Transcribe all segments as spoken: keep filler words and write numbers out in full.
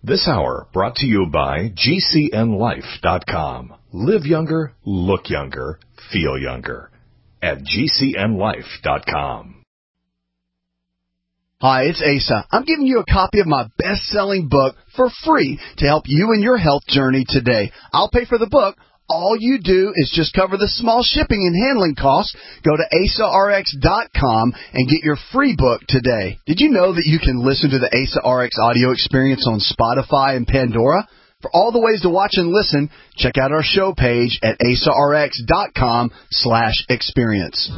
This hour brought to you by G C N life dot com. Live younger, look younger, feel younger at G C N life dot com. Hi, it's Asa. I'm giving you a copy of my best-selling book for free to help you in your health journey today. I'll pay for the book. All you do is just cover the small shipping and handling costs. Go to asa r x dot com and get your free book today. Did you know that you can listen to the Asa R X audio experience on Spotify and Pandora? For all the ways to watch and listen, check out our show page at asa r x dot com slash experience.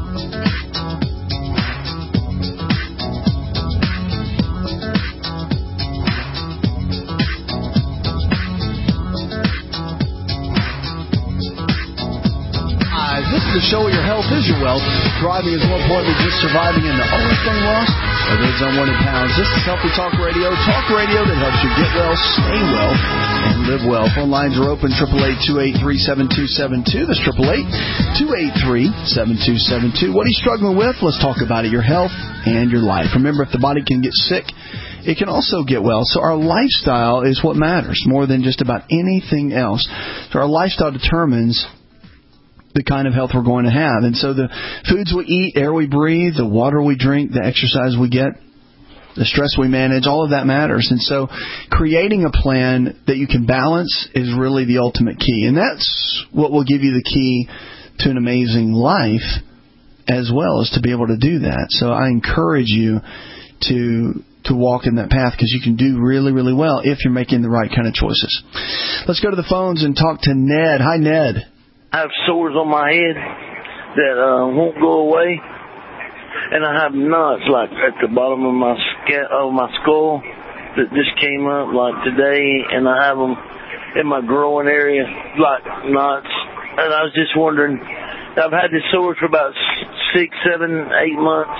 This is the show where your health is your wealth. Driving is more important than just surviving, and the only thing lost are those unwanted pounds. This is Healthy Talk Radio, talk radio that helps you get well, stay well, and live well. Phone lines are open, eight eight eight, two eight three, seven two seven two. That's eight eight eight, two eight three, seven two seven two. What are you struggling with? Let's talk about it, your health and your life. Remember, if the body can get sick, it can also get well. So our lifestyle is what matters more than just about anything else. So our lifestyle determines the kind of health we're going to have. And so the foods we eat, air we breathe, the water we drink, the exercise we get, the stress we manage, all of that matters. And so creating a plan that you can balance is really the ultimate key. And that's what will give you the key to an amazing life as well, as to be able to do that. So I encourage you to to walk in that path, because you can do really, really well if you're making the right kind of choices. Let's go to the phones and talk to Ned. Hi, Ned. I have sores on my head that uh, won't go away, and I have knots like at the bottom of my sca- of my skull that just came up like today, and I have them in my groin area like knots. And I was just wondering, I've had this sores for about six, seven, eight months.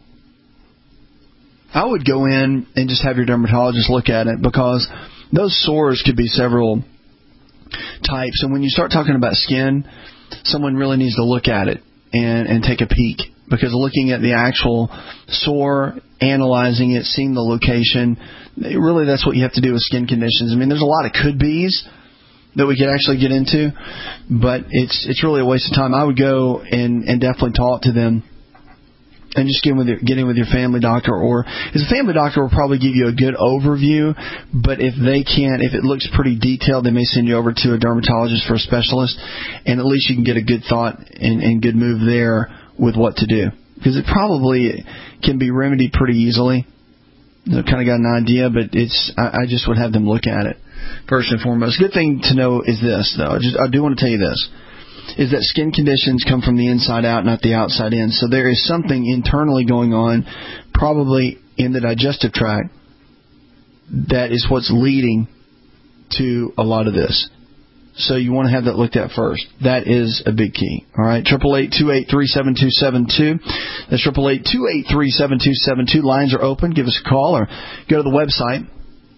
I would go in and just have your dermatologist look at it, because those sores could be several types. And when you start talking about skin, someone really needs to look at it and, and take a peek, because looking at the actual sore, analyzing it, seeing the location, really that's what you have to do with skin conditions. I mean, there's a lot of could-bes that we could actually get into, but it's it's really a waste of time. I would go and, and definitely talk to them and just get in, with your, get in with your family doctor, or as a family doctor will probably give you a good overview, but if they can't, if it looks pretty detailed, they may send you over to a dermatologist for a specialist, and at least you can get a good thought and, and good move there with what to do, because it probably can be remedied pretty easily. You know, kind of got an idea, but it's I, I just would have them look at it first and foremost. Good thing to know is this, though. I, just, I do want to tell you this. Is that skin conditions come from the inside out, not the outside in. So there is something internally going on, probably in the digestive tract, that is what's leading to a lot of this. So you want to have that looked at first. That is a big key. All right, eight eight eight, two eight three, seven two seven two. That's eight eight eight, two eight three, seven two seven two. Lines are open. Give us a call or go to the website.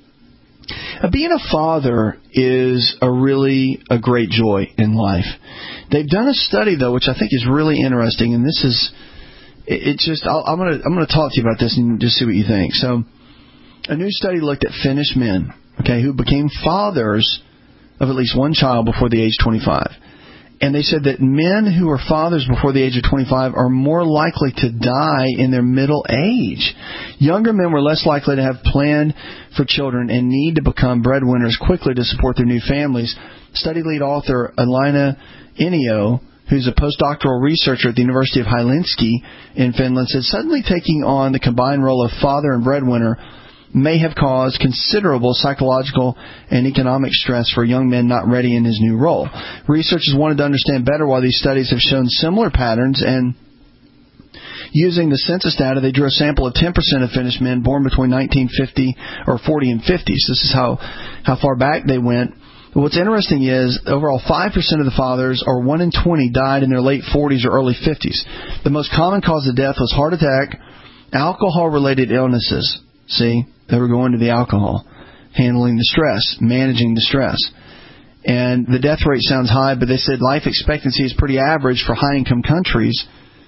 Uh, being a father is a really a great joy in life. They've done a study, though, which I think is really interesting, and this is it, it just I'll, I'm going to I'm going to talk to you about this and just see what you think. So, a new study looked at Finnish men, okay, who became fathers of at least one child before the age of twenty-five. And they said that men who are fathers before the age of twenty-five are more likely to die in their middle age. Younger men were less likely to have planned for children and need to become breadwinners quickly to support their new families. Study lead author Elina Inio, who's a postdoctoral researcher at the University of Helsinki in Finland, said suddenly taking on the combined role of father and breadwinner may have caused considerable psychological and economic stress for young men not ready in his new role. Researchers wanted to understand better why these studies have shown similar patterns, and using the census data, they drew a sample of ten percent of Finnish men born between nineteen fifty or forty and fifty. So this is how, how far back they went. But what's interesting is overall five percent of the fathers, or one in twenty, died in their late forties or early fifties. The most common cause of death was heart attack, alcohol-related illnesses. See, they were going to the alcohol, handling the stress, managing the stress. And the death rate sounds high, but they said life expectancy is pretty average for high-income countries.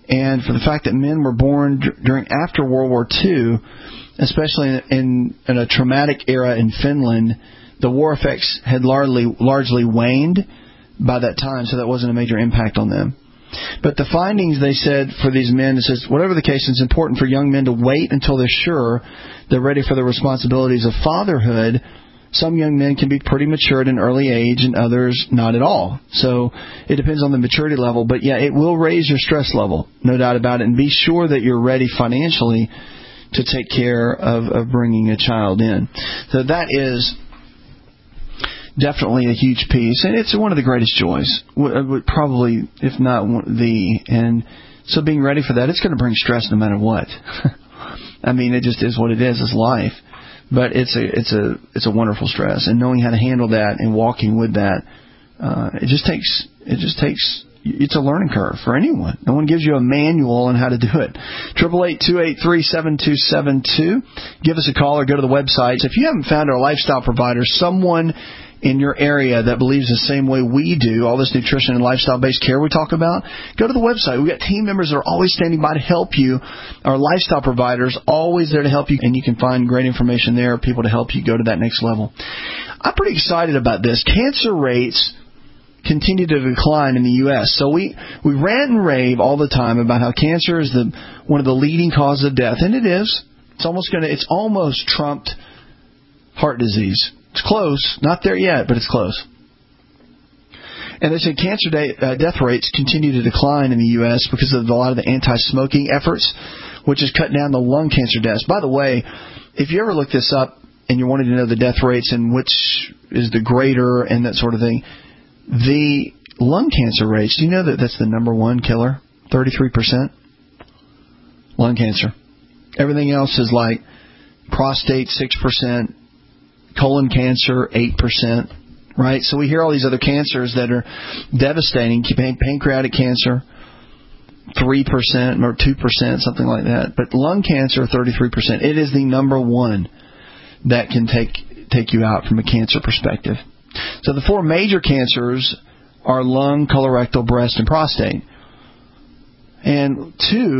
And for the fact that men were born d- during after World War Two, especially in, in, in a traumatic era in Finland, the war effects had largely largely waned by that time, so that wasn't a major impact on them. But the findings, they said, for these men, it says, whatever the case, it's important for young men to wait until they're sure they're ready for the responsibilities of fatherhood. Some young men can be pretty mature at an early age and others not at all. So it depends on the maturity level. But, yeah, it will raise your stress level, no doubt about it. And be sure that you're ready financially to take care of, of bringing a child in. So that is definitely a huge piece, and it's one of the greatest joys, probably, if not the. And so being ready for that, it's going to bring stress no matter what. I mean, it just is what it is. It's life, but it's a it's a it's a wonderful stress, and knowing how to handle that and walking with that, uh, it just takes it just takes. It's a learning curve for anyone. No one gives you a manual on how to do it. Triple eight two eight three seven two seven two. Give us a call or go to the website. If you haven't found our lifestyle provider, someone in your area that believes the same way we do, all this nutrition and lifestyle-based care we talk about, go to the website. We've got team members that are always standing by to help you. Our lifestyle providers always there to help you, and you can find great information there, people to help you go to that next level. I'm pretty excited about this. Cancer rates continue to decline in the U S So we, we rant and rave all the time about how cancer is the one of the leading causes of death, and it is. It's almost going to. It's almost trumped heart disease. It's close. Not there yet, but it's close. And they say cancer day, uh, death rates continue to decline in the U S because of a lot of the anti-smoking efforts, which has cut down the lung cancer deaths. By the way, if you ever look this up and you're wanting to know the death rates and which is the greater and that sort of thing, the lung cancer rates, do you know that that's the number one killer? thirty-three percent lung cancer. Everything else is like prostate, six percent, colon cancer, eight percent, right? So we hear all these other cancers that are devastating. Pancreatic cancer, three percent or two percent, something like that. But lung cancer, thirty-three percent. It is the number one that can take take you out from a cancer perspective. So the four major cancers are lung, colorectal, breast, and prostate. And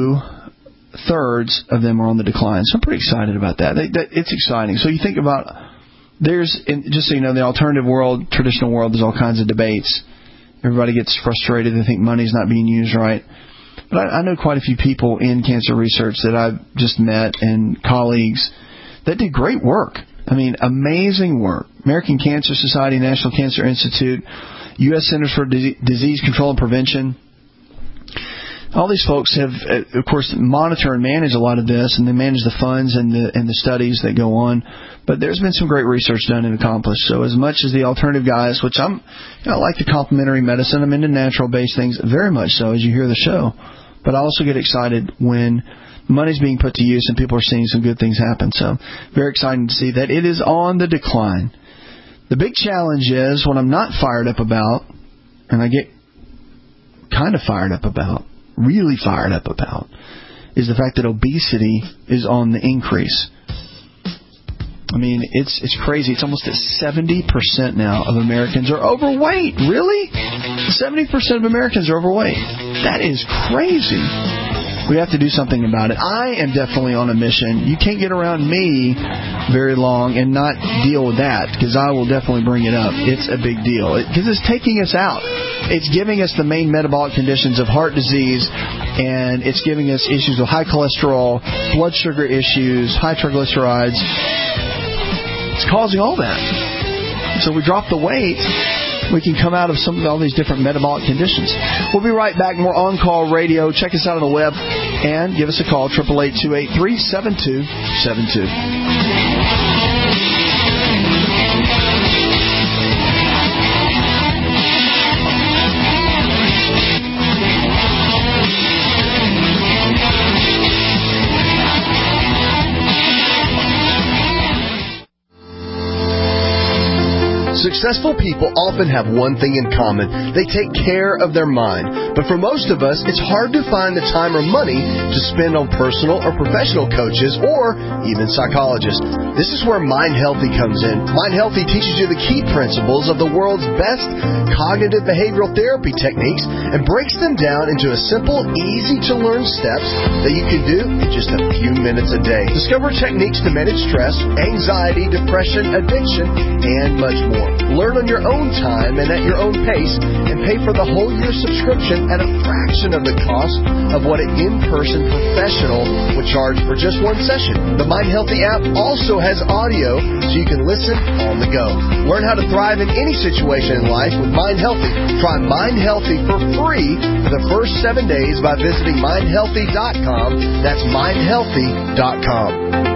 two-thirds of them are on the decline. So I'm pretty excited about that. They, that it's exciting. So you think about, there's, just so you know, the alternative world, traditional world, there's all kinds of debates. Everybody gets frustrated. They think money's not being used right. But I, I know quite a few people in cancer research that I've just met and colleagues that did great work. I mean, amazing work. American Cancer Society, National Cancer Institute, U S Centers for D- Disease Control and Prevention. All these folks have, of course, monitor and manage a lot of this, and they manage the funds and the and the studies that go on. But there's been some great research done and accomplished. So as much as the alternative guys, which I'm, you know, I like the complementary medicine, I'm into natural-based things very much so as you hear the show. But I also get excited when money's being put to use and people are seeing some good things happen. So very exciting to see that it is on the decline. The big challenge is what I'm not fired up about, and I get kind of fired up about, really fired up about, is the fact that obesity is on the increase. I mean, it's it's crazy. It's almost at seventy percent now of Americans are overweight. Really? seventy percent of Americans are overweight. That is crazy. We have to do something about it. I am definitely on a mission. You can't get around me very long and not deal with that, because I will definitely bring it up. It's a big deal because it, it's taking us out. It's giving us the main metabolic conditions of heart disease, and it's giving us issues with high cholesterol, blood sugar issues, high triglycerides. It's causing all that. So we drop the weight, we can come out of some of all these different metabolic conditions. We'll be right back. More On Call Radio. Check us out on the web and give us a call, eight eight eight, two eight three, seven two seven two. Successful people often have one thing in common. They take care of their mind. But for most of us, it's hard to find the time or money to spend on personal or professional coaches or even psychologists. This is where Mind Healthy comes in. Mind Healthy teaches you the key principles of the world's best cognitive behavioral therapy techniques and breaks them down into a simple, easy-to-learn steps that you can do in just a few minutes a day. Discover techniques to manage stress, anxiety, depression, addiction, and much more. Learn on your own time and at your own pace and pay for the whole year subscription at a fraction of the cost of what an in-person professional would charge for just one session. The Mind Healthy app also has audio so you can listen on the go. Learn how to thrive in any situation in life with Mind Healthy. Try Mind Healthy for free for the first seven days by visiting mind healthy dot com. That's mind healthy dot com.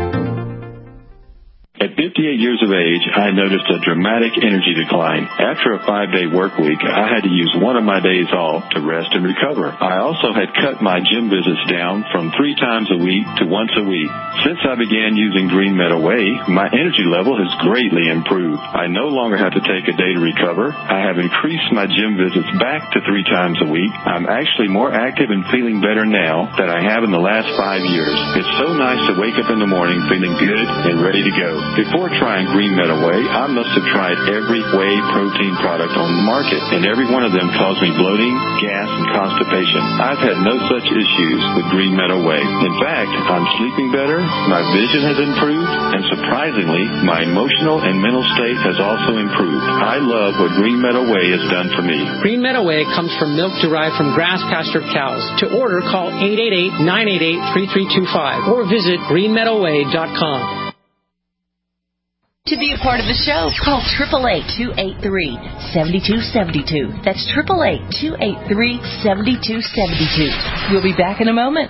At fifty-eight years of age, I noticed a dramatic energy decline. After a five-day work week, I had to use one of my days off to rest and recover. I also had cut my gym visits down from three times a week to once a week. Since I began using Green Meadow Whey, my energy level has greatly improved. I no longer have to take a day to recover. I have increased my gym visits back to three times a week. I'm actually more active and feeling better now than I have in the last five years. It's so nice to wake up in the morning feeling good and ready to go. Before trying Green Meadow Whey, I must have tried every whey protein product on the market, and every one of them caused me bloating, gas, and constipation. I've had no such issues with Green Meadow Whey. In fact, I'm sleeping better, my vision has improved, and surprisingly, my emotional and mental state has also improved. I love what Green Meadow Whey has done for me. Green Meadow Whey comes from milk derived from grass-pastured cows. To order, call eight eight eight, nine eight eight, three three two five or visit green meadow whey dot com. To be a part of the show, call eight eight eight, two eight three, seven two seven two. That's eight eight eight, two eight three, seven two seven two. We'll be back in a moment.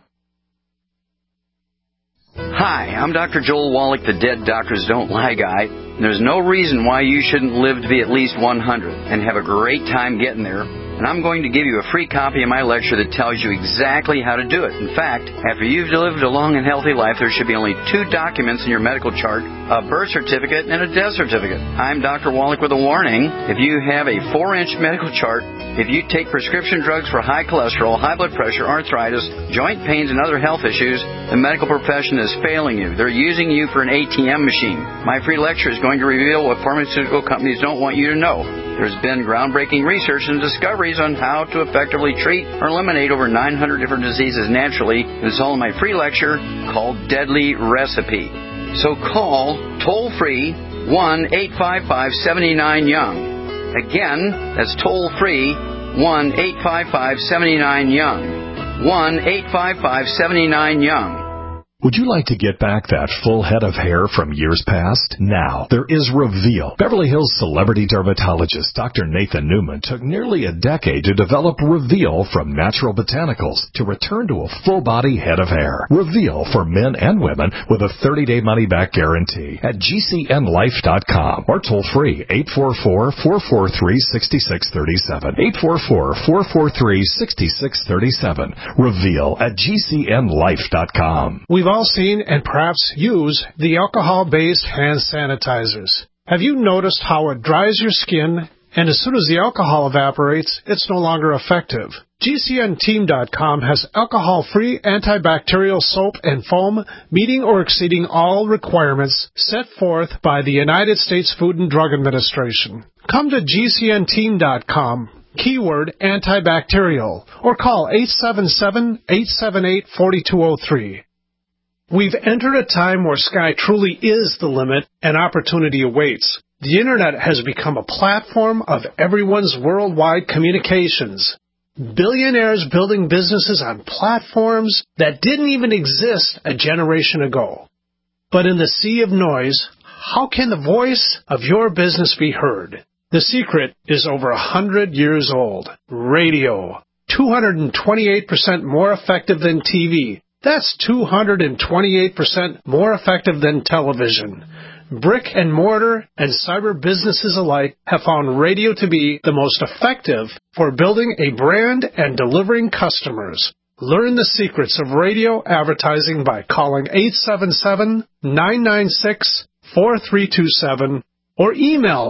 Hi, I'm Doctor Joel Wallach, the Dead Doctors Don't Lie guy. There's no reason why you shouldn't live to be at least one hundred and have a great time getting there. And I'm going to give you a free copy of my lecture that tells you exactly how to do it. In fact, after you've lived a long and healthy life, there should be only two documents in your medical chart, a birth certificate and a death certificate. I'm Doctor Wallach with a warning. If you have a four-inch medical chart, if you take prescription drugs for high cholesterol, high blood pressure, arthritis, joint pains, and other health issues, the medical profession is failing you. They're using you for an A T M machine. My free lecture is going to reveal what pharmaceutical companies don't want you to know. There's been groundbreaking research and discoveries on how to effectively treat or eliminate over nine hundred different diseases naturally. It's all in my free lecture called Deadly Recipe. So call toll-free one eight five five, seven nine, young. Again, that's toll-free one eight five five, seven nine, young. one eight five five, seven nine, young. Would you like to get back that full head of hair from years past? Now, there is Reveal. Beverly Hills celebrity dermatologist Doctor Nathan Newman took nearly a decade to develop Reveal from natural botanicals to return to a full-body head of hair. Reveal for men and women with a thirty-day money-back guarantee at G C N life dot com or toll-free eight four four, four four three, six six three seven. eight four four, four four three, six six three seven. Reveal at G C N life dot com. We've all seen and perhaps use the alcohol-based hand sanitizers. Have you noticed how it dries your skin, and as soon as the alcohol evaporates, it's no longer effective? G C N team dot com has alcohol-free antibacterial soap and foam meeting or exceeding all requirements set forth by the United States Food and Drug Administration. Come to G C N team dot com. Keyword antibacterial, or call eight seven seven, eight seven eight, four two zero three. We've entered a time where sky truly is the limit and opportunity awaits. The Internet has become a platform of everyone's worldwide communications. Billionaires building businesses on platforms that didn't even exist a generation ago. But in the sea of noise, how can the voice of your business be heard? The secret is over a hundred years old. Radio. two hundred twenty-eight percent more effective than T V. That's two hundred twenty-eight percent more effective than television. Brick and mortar and cyber businesses alike have found radio to be the most effective for building a brand and delivering customers. Learn the secrets of radio advertising by calling eight seven seven, nine nine six, four three two seven or email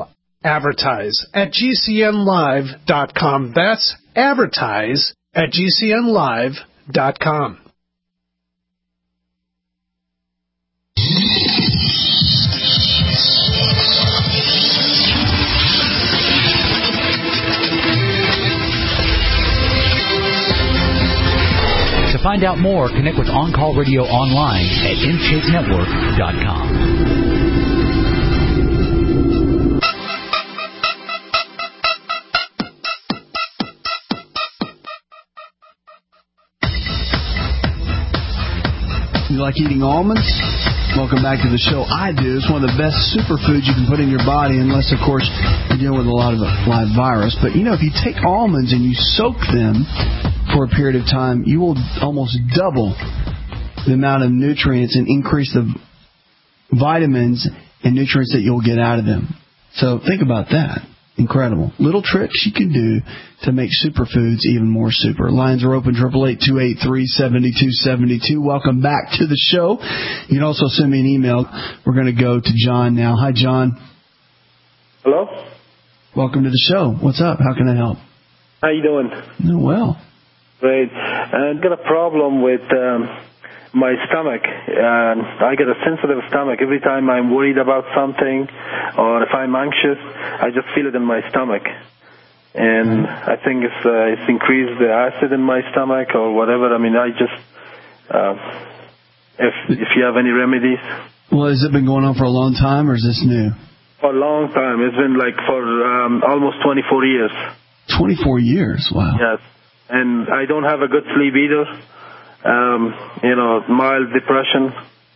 advertise at G C N live dot com. That's advertise at G C N live dot com. To find out more, connect with On Call Radio online at in shape network dot com. You like eating almonds? Welcome back to the show. I do. It's one of the best superfoods you can put in your body, unless, of course, you're dealing with a lot of live virus. But, you know, if you take almonds and you soak them for a period of time, you will almost double the amount of nutrients and increase the vitamins and nutrients that you'll get out of them. So think about that. Incredible. Little tricks you can do to make superfoods even more super. Lines are open, eight eight eight, two eight three, seven two seven two. Welcome back to the show. You can also send me an email. We're going to go to John now. Hi, John. Hello? Welcome to the show. What's up? How can I help? How you doing? Oh, well. Great. I've got a problem with um, my stomach. Uh, I get a sensitive stomach. Every time I'm worried about something or if I'm anxious, I just feel it in my stomach. And I think it's, uh, it's increased the acid in my stomach or whatever. I mean, I just, uh, if if you have any remedies. Well, has it been going on for a long time or is this new? For a long time. It's been like for um, almost twenty-four years. twenty-four years? Wow. Yes. And I don't have a good sleep either. Um, you know, mild depression.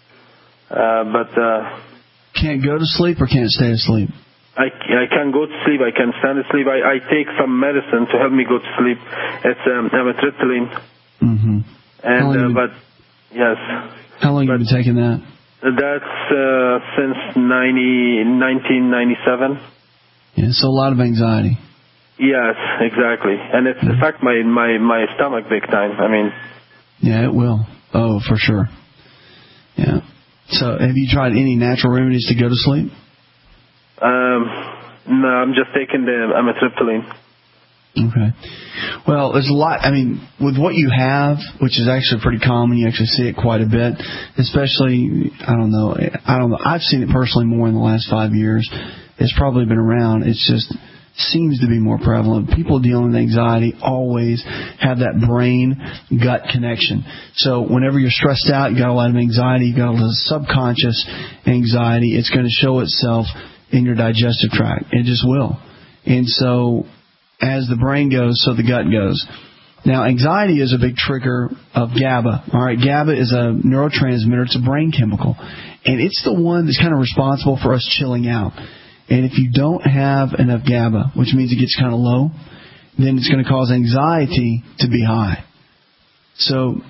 Uh, but... Uh, can't go to sleep or can't stay asleep? I, I can go to sleep. I can stand asleep. I, I take some medicine to help me go to sleep. It's um, amitriptyline. Mm-hmm. And uh, been, but yes. How long have you been taking that? That's uh, since ninety, nineteen ninety-seven. Yeah, so a lot of anxiety. Yes, exactly. And it's mm-hmm. affect my, my, my stomach big time. I mean. Yeah, it will. Oh, for sure. Yeah. So have you tried any natural remedies to go to sleep? Um, no, I'm just taking the amitriptyline. Okay. Well, there's a lot, I mean, with what you have, which is actually pretty common, you actually see it quite a bit, especially, I don't know, I don't know, I've seen it personally more in the last five years. It's probably been around. It's just seems to be more prevalent. People dealing with anxiety always have that brain-gut connection. So whenever you're stressed out, you got a lot of anxiety, you got a lot of subconscious anxiety, it's going to show itself in your digestive tract. It just will. And so as the brain goes, so the gut goes. Now, anxiety is a big trigger of GABA. All right, GABA is a neurotransmitter. It's a brain chemical. And it's the one that's kind of responsible for us chilling out. And if you don't have enough GABA, which means it gets kind of low, then it's going to cause anxiety to be high. So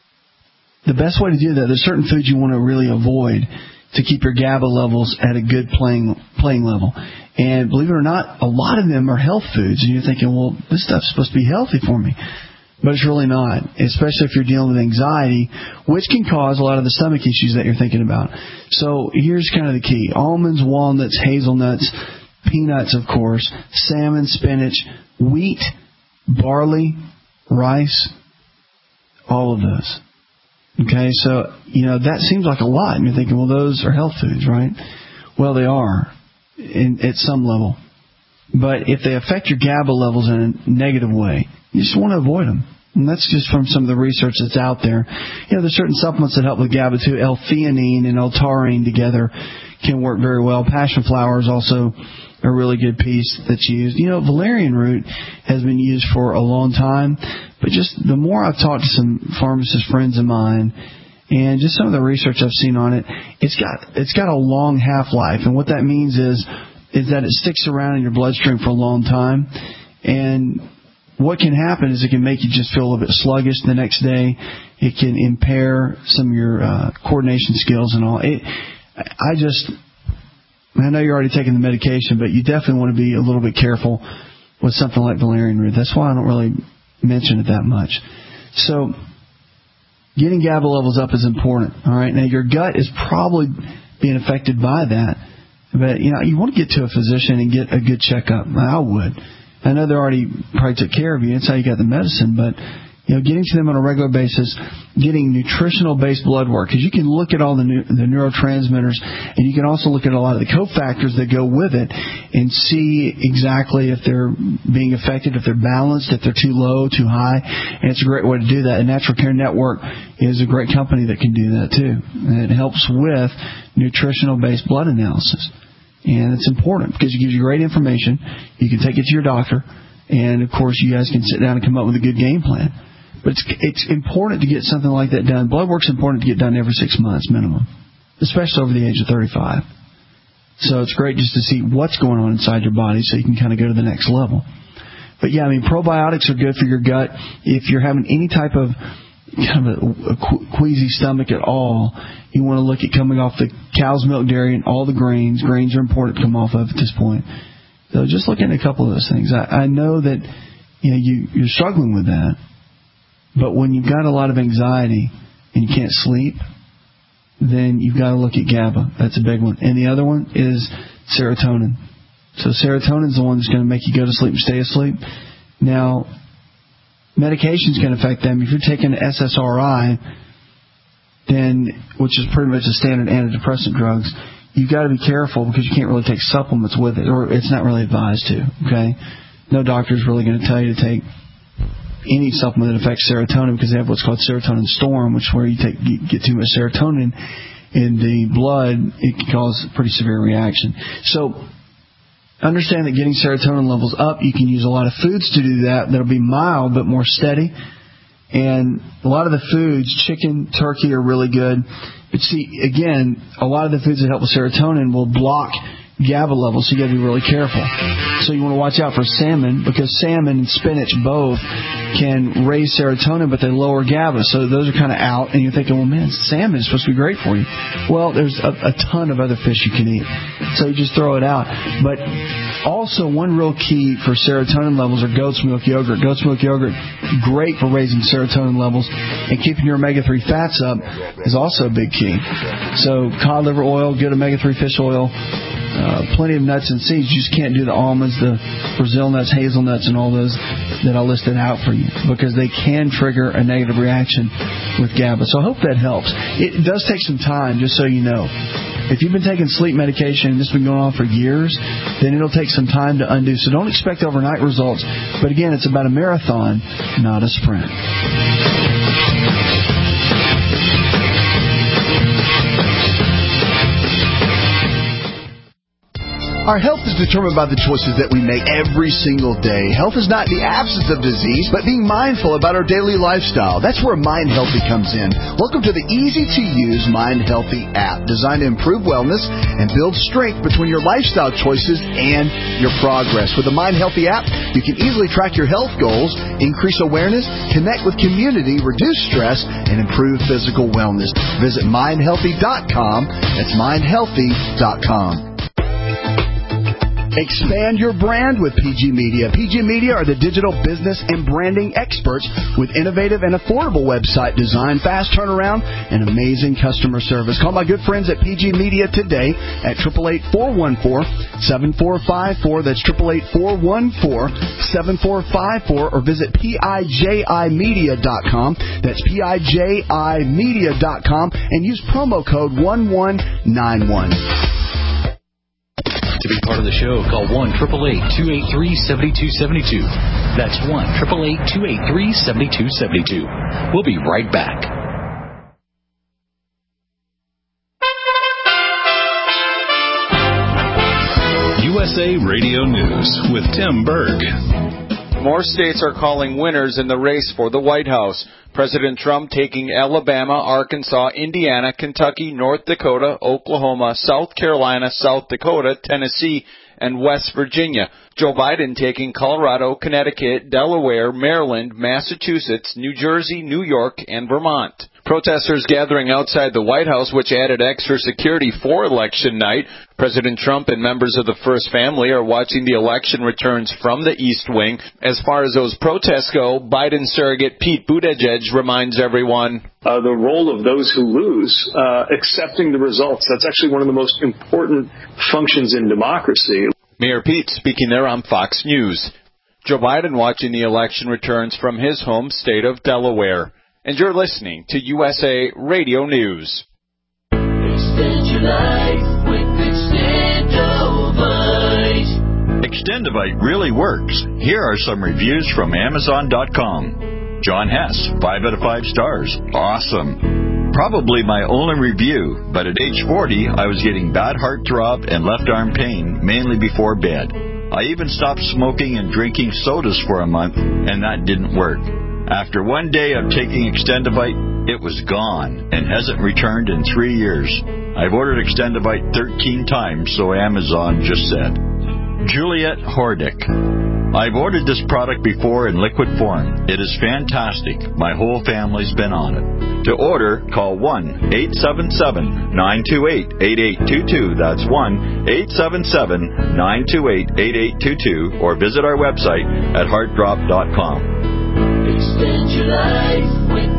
the best way to do that, there's certain foods you want to really avoid to keep your GABA levels at a good playing playing level. And believe it or not, a lot of them are health foods. And you're thinking, well, this stuff's supposed to be healthy for me. But it's really not, especially if you're dealing with anxiety, which can cause a lot of the stomach issues that you're thinking about. So here's kind of the key. Almonds, walnuts, hazelnuts, peanuts, of course, salmon, spinach, wheat, barley, rice, all of those. Okay, so, you know, that seems like a lot. And you're thinking, well, those are health foods, right? Well, they are in, at some level. But if they affect your GABA levels in a negative way, you just want to avoid them. And that's just from some of the research that's out there. You know, there's certain supplements that help with GABA too. L-theanine and L-taurine together can work very well. Passion flower is also a really good piece that's used. You know, valerian root has been used for a long time. But just the more I've talked to some pharmacist friends of mine and just some of the research I've seen on it, it's got it's got a long half-life. And what that means is is that it sticks around in your bloodstream for a long time. And what can happen is it can make you just feel a little bit sluggish the next day. It can impair some of your uh, coordination skills and all. It, I just, I know you're already taking the medication, but you definitely want to be a little bit careful with something like valerian root. That's why I don't really mention it that much. So getting GABA levels up is important. All right. Now your gut is probably being affected by that. But, you know, you want to get to a physician and get a good checkup. I would. I know they already probably took care of you. That's how you got the medicine. But, you know, getting to them on a regular basis, getting nutritional-based blood work, because you can look at all the, new, the neurotransmitters, and you can also look at a lot of the cofactors that go with it and see exactly if they're being affected, if they're balanced, if they're too low, too high. And it's a great way to do that. And Natural Care Network is a great company that can do that, too. And it helps with nutritional-based blood analysis. And it's important because it gives you great information. You can take it to your doctor, and, of course, you guys can sit down and come up with a good game plan. But it's, it's important to get something like that done. Blood work's important to get done every six months minimum, especially over the age of thirty-five. So it's great just to see what's going on inside your body so you can kind of go to the next level. But, yeah, I mean, probiotics are good for your gut. If you're having any type of kind of a, a queasy stomach at all, you want to look at coming off the cow's milk, dairy, and all the grains. Grains are important to come off of at this point. So just looking at a couple of those things. I, I know that you know you, you're struggling with that, but when you've got a lot of anxiety and you can't sleep, then you've got to look at GABA. That's a big one. And the other one is serotonin. So serotonin is the one that's going to make you go to sleep and stay asleep. Now, medications can affect them. If you're taking S S R I, then, which is pretty much the standard antidepressant drugs, you've got to be careful because you can't really take supplements with it, or it's not really advised to, okay? No doctor is really going to tell you to take any supplement that affects serotonin because they have what's called serotonin storm, which is where you, take, you get too much serotonin in the blood, it can cause a pretty severe reaction. So understand that getting serotonin levels up, you can use a lot of foods to do that that'll be mild but more steady. And a lot of the foods, chicken, turkey, are really good. But see, again, a lot of the foods that help with serotonin will block GABA levels, so you got to be really careful. So you want to watch out for salmon, because salmon and spinach both can raise serotonin, but they lower GABA. So those are kind of out, and you're thinking, well, man, salmon is supposed to be great for you. Well, there's a, a ton of other fish you can eat, so you just throw it out. But also, one real key for serotonin levels are goat's milk yogurt. Goat's milk yogurt, great for raising serotonin levels, and keeping your omega three fats up is also a big key. So cod liver oil, good omega three fish oil, uh, plenty of nuts and seeds. You just can't do the almonds, the Brazil nuts, hazelnuts, and all those that I listed out for you, because they can trigger a negative reaction with GABA. So I hope that helps. It does take some time, just so you know. If you've been taking sleep medication and this has been going on for years, then it'll take some time to undo. So don't expect overnight results. But again, it's about a marathon, not a sprint. Our health is determined by the choices that we make every single day. Health is not the absence of disease, but being mindful about our daily lifestyle. That's where Mind Healthy comes in. Welcome to the easy-to-use Mind Healthy app, designed to improve wellness and build strength between your lifestyle choices and your progress. With the Mind Healthy app, you can easily track your health goals, increase awareness, connect with community, reduce stress, and improve physical wellness. Visit mind healthy dot com. That's mind healthy dot com. Expand your brand with P G Media. P G Media are the digital business and branding experts with innovative and affordable website design, fast turnaround, and amazing customer service. Call my good friends at P G Media today at eight eight eight, four one four, seven four five four. That's eight eight eight, four one four, seven four five four. Or visit P I J I media dot com. That's P I J I media dot com. And use promo code one one nine one. To be part of the show, call one eight eight eight, two eight three, seven two seven two. That's one eight eight eight, two eight three, seven two seven two. We'll be right back. U S A Radio News with Tim Berg. More states are calling winners in the race for the White House. President Trump taking Alabama, Arkansas, Indiana, Kentucky, North Dakota, Oklahoma, South Carolina, South Dakota, Tennessee, and West Virginia. Joe Biden taking Colorado, Connecticut, Delaware, Maryland, Massachusetts, New Jersey, New York, and Vermont. Protesters gathering outside the White House, which added extra security for election night. President Trump and members of the First Family are watching the election returns from the East Wing. As far as those protests go, Biden surrogate Pete Buttigieg reminds everyone, Uh, the role of those who lose, uh, accepting the results. That's actually one of the most important functions in democracy. Mayor Pete speaking there on Fox News. Joe Biden watching the election returns from his home state of Delaware. And you're listening to U S A Radio News. Extend your life with Extendovite. Extendovite really works. Here are some reviews from Amazon dot com. John Hess, five out of five stars. Awesome. Probably my only review, but at age forty, I was getting bad heart throb and left arm pain, mainly before bed. I even stopped smoking and drinking sodas for a month, and that didn't work. After one day of taking Extendovite, it was gone and hasn't returned in three years. I've ordered Extendovite thirteen times, so Amazon just said. Juliet Hordick. I've ordered this product before in liquid form. It is fantastic. My whole family's been on it. To order, call one eight seven seven, nine two eight, eight eight two two. That's one eight seven seven, nine two eight, eight eight two two. Or visit our website at heart drop dot com. Extend your life with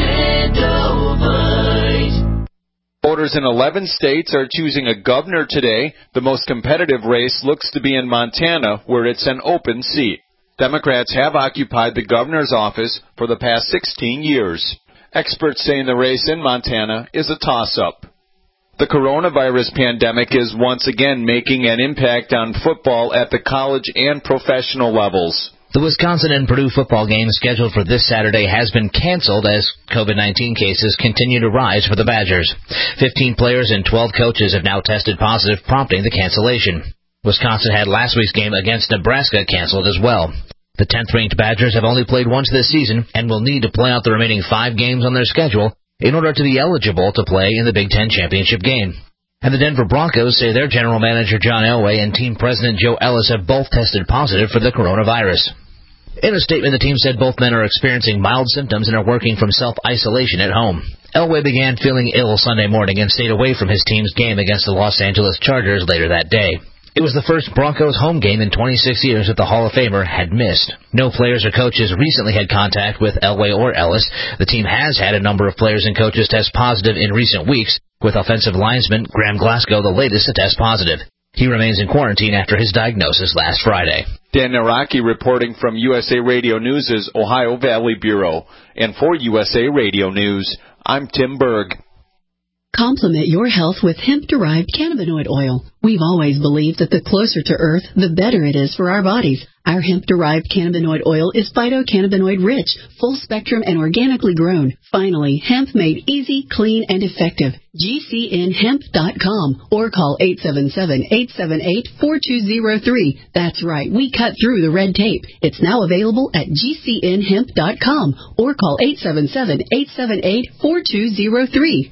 Extendovite. Voters in eleven states are choosing a governor today. The most competitive race looks to be in Montana, where it's an open seat. Democrats have occupied the governor's office for the past sixteen years. Experts saying the race in Montana is a toss-up. The coronavirus pandemic is once again making an impact on football at the college and professional levels. The Wisconsin and Purdue football game scheduled for this Saturday has been canceled as COVID nineteen cases continue to rise for the Badgers. Fifteen players and twelve coaches have now tested positive, prompting the cancellation. Wisconsin had last week's game against Nebraska canceled as well. The tenth-ranked Badgers have only played once this season and will need to play out the remaining five games on their schedule in order to be eligible to play in the Big Ten championship game. And the Denver Broncos say their general manager John Elway and team president Joe Ellis have both tested positive for the coronavirus. In a statement, the team said both men are experiencing mild symptoms and are working from self-isolation at home. Elway began feeling ill Sunday morning and stayed away from his team's game against the Los Angeles Chargers later that day. It was the first Broncos home game in twenty-six years that the Hall of Famer had missed. No players or coaches recently had contact with Elway or Ellis. The team has had a number of players and coaches test positive in recent weeks, with offensive linesman Graham Glasgow the latest to test positive. He remains in quarantine after his diagnosis last Friday. Dan Naraki reporting from U S A Radio News' Ohio Valley Bureau. And for U S A Radio News, I'm Tim Berg. Complement your health with hemp-derived cannabinoid oil. We've always believed that the closer to Earth, the better it is for our bodies. Our hemp-derived cannabinoid oil is phytocannabinoid rich, full-spectrum, and organically grown. Finally, hemp made easy, clean, and effective. G C N hemp dot com or call eight seven seven, eight seven eight, four two zero three. That's right, we cut through the red tape. It's now available at G C N hemp dot com or call eight seven seven, eight seven eight, four two zero three.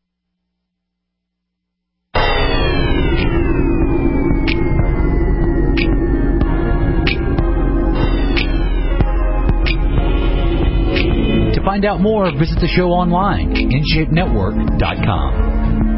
To find out more, visit the show online, in shape network dot com.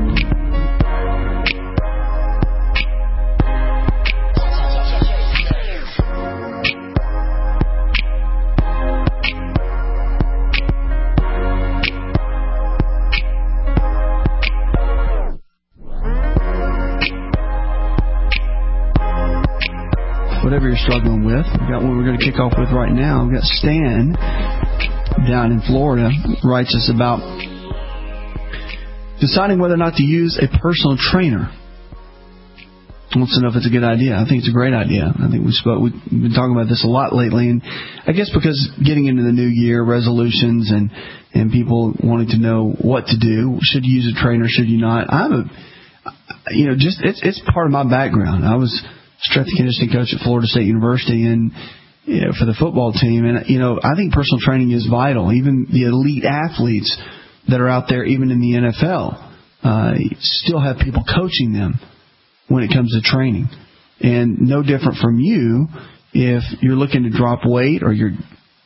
Whatever you're struggling with, we've got one we're going to kick off with right now. We've got Stan down in Florida writes us about deciding whether or not to use a personal trainer. Wants to know if it's a good idea. I think it's a great idea. I think we spoke, we've been talking about this a lot lately, and I guess because getting into the new year, resolutions and and people wanting to know what to do. Should you use a trainer? Should you not? I'm a, you know, just it's it's part of my background. I was strength and conditioning coach at Florida State University, and you know, for the football team. And, you know, I think personal training is vital. Even the elite athletes that are out there, even in the N F L, uh, still have people coaching them when it comes to training. And no different from you, if you're looking to drop weight or you're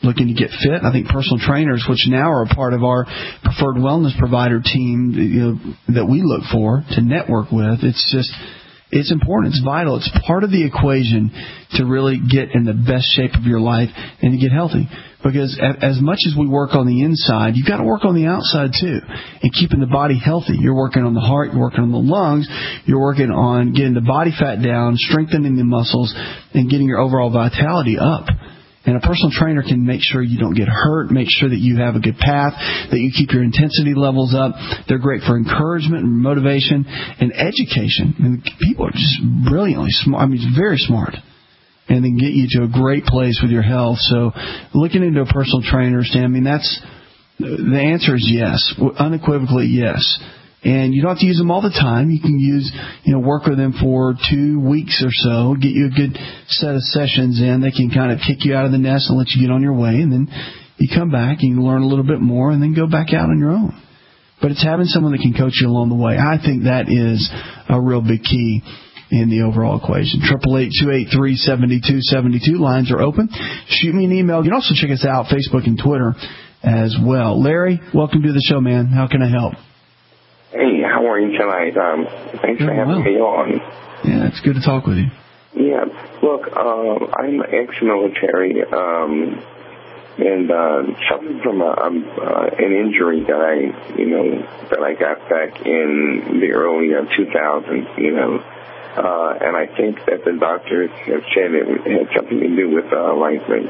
looking to get fit. I think personal trainers, which now are a part of our preferred wellness provider team, you know, that we look for to network with, it's just, it's important. It's vital. It's part of the equation to really get in the best shape of your life and to get healthy. Because as much as we work on the inside, you've got to work on the outside too, and keeping the body healthy. You're working on the heart, you're working on the lungs, you're working on getting the body fat down, strengthening the muscles, and getting your overall vitality up. And a personal trainer can make sure you don't get hurt, make sure that you have a good path, that you keep your intensity levels up. They're great for encouragement and motivation and education. And people are just brilliantly smart. I mean, it's very smart. And then get you to a great place with your health. So looking into a personal trainer, Stan, I mean, that's, the answer is yes, unequivocally yes. And you don't have to use them all the time. You can use, you know, work with them for two weeks or so, get you a good set of sessions in. They can kind of kick you out of the nest and let you get on your way. And then you come back and you learn a little bit more and then go back out on your own. But it's having someone that can coach you along the way. I think that is a real big key in the overall equation. eight eight eight, two eight three, seven two seven two. Lines are open. Shoot me an email. You can also check us out, Facebook and Twitter as well. Larry, welcome to the show, man. How can I help? Hey, how are you tonight? Um, thanks for having well. me on. Yeah, it's good to talk with you. Yeah, look, uh, I'm ex-military, um, and uh, suffered from a, um, uh, an injury that I, you know, that I got back in the early uh, two thousands, you know, uh, and I think that the doctors have said it had something to do with uh, like the